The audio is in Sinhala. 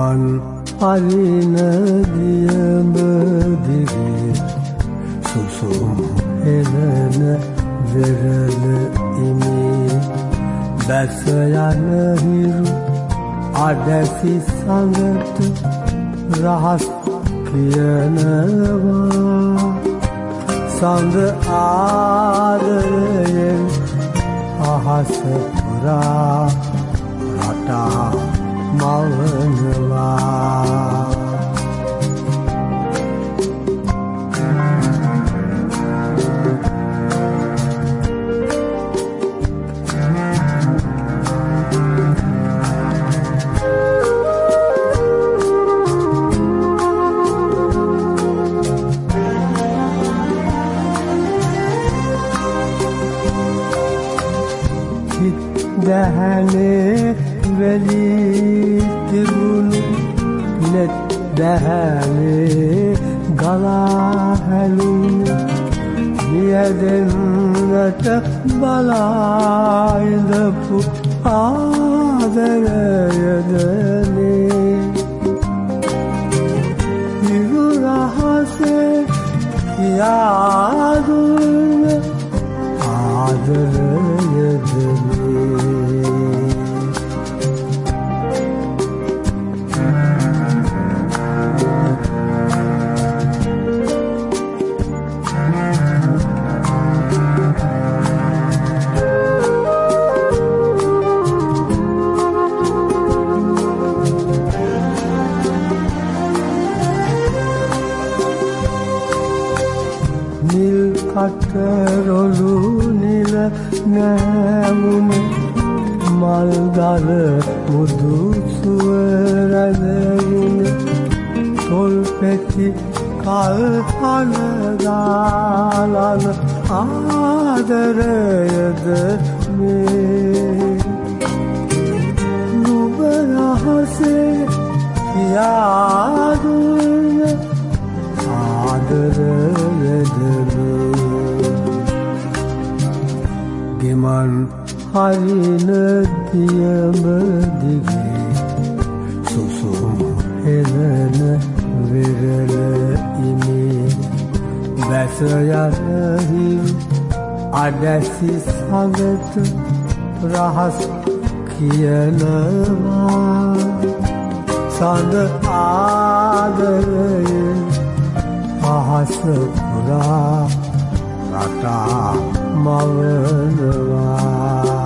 ගෙමන් අරින දියඹ දිගේ සුසුම් හෙළන වෙරළ ඉමි බැස යන හිරු අඩැසි සඟට රහස් කියනවා සඳ ආදරයෙන් අහස පුරා රටා මවනවා දහනේ වෙලී තිබුණු නෙත් දහනේ ගලා හැලුණු නියදෙන්නට බලා ඉඳපු ආදරයදනේ ඉරු රහසේ යාදුන ආදරයදනේ අතරොලු නිල නැමුණ මල්දල මුදු සුවරදගුණ තොල් පෙති කල් හනදාලන ආදරයද මේ නුඹ රහසේ යාදුන ආදරයද ගෙමන් හරින දියඹ දිගේ සුසුම් හෙළන වෙරළ ඉමි බැස යන හිරු අඩැසි සඟට රහස් කියනවා සඳ ආදරයෙන් අහස පුරා රටා මවනවා